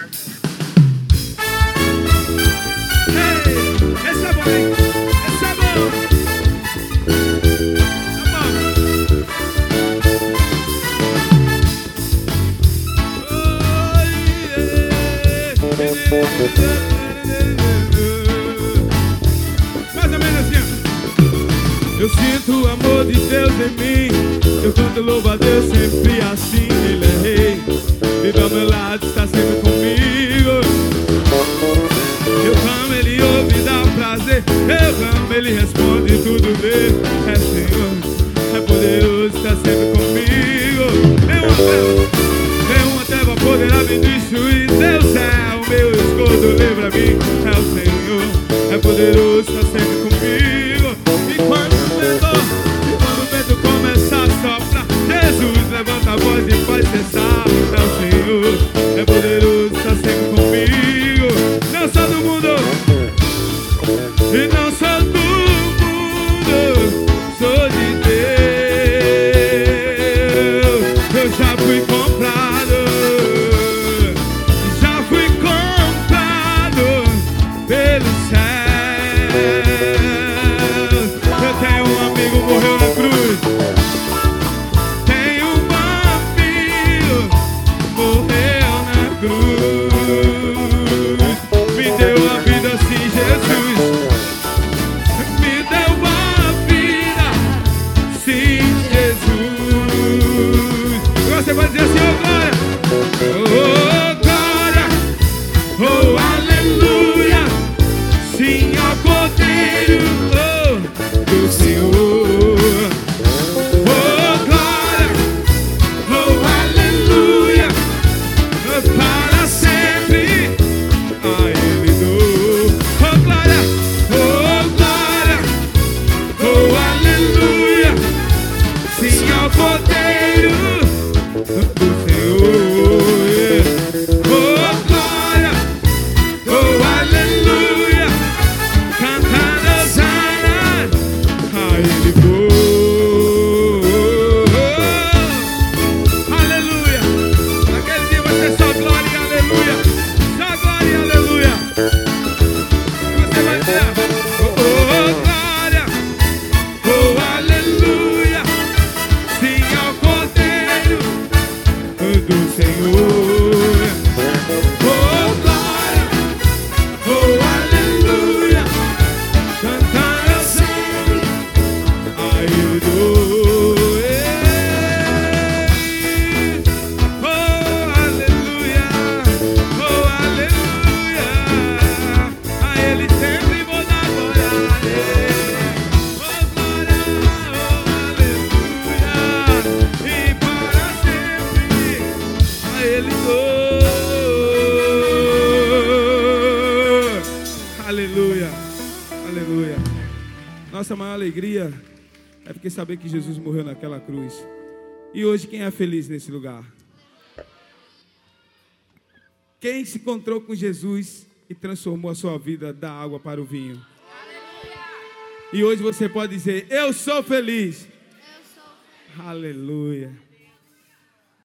Esse é bom, hein? Esse é bom. Mais ou menos assim. Eu sinto o amor de Deus em mim. Eu canto louvo a Deus sempre assim. Ele é rei e do meu lado está sempre comigo. Eu amo, Ele ouve e dá prazer. Eu amo, Ele responde tudo bem. É Senhor, é poderoso, está sempre comigo. Nenhuma treva poderá me destruir. Deus é o meu escudo, livra mim. É o Senhor, é poderoso, está sempre comigo. E quando o vento começa a soprar, Jesus levanta a voz e faz cessar. É o Senhor, é poderoso, está sempre comigo. Não sou do mundo e não sou do mundo, sou de Deus. Eu já fui comprado, pelo céu. Eu tenho um amigo, morreu na cruz. Tenho um amigo, morreu na cruz. Me deu a vida assim, Jesus. Me deu a vida, sim, Jesus. Você vai dizer assim, oh glória, oh glória, oh aleluia. Sim, ao Cordeiro do Senhor. Oh glória, oh aleluia, para sempre a Ele dou. Oh glória, oh aleluia. Sim, ao Cordeiro do Senhor. Oh glória, oh aleluia. Ele foi. Aleluia. Aquele dia vai ser só glória e aleluia. Só glória e aleluia. E você vai dizer: oh glória, oh aleluia. Sim, ao Cordeiro do Senhor. Oh glória, oh aleluia. Cantando sempre a Ele dou. Oh aleluia, oh aleluia. A Ele sempre vou dar glória. Oh glória, oh aleluia. E para sempre a Ele dou. Aleluia, aleluia. Nossa maior alegria é porque saber que Jesus morreu naquela cruz. E hoje quem é feliz nesse lugar? Quem se encontrou com Jesus e transformou a sua vida da água para o vinho? E hoje você pode dizer: eu sou feliz. Aleluia.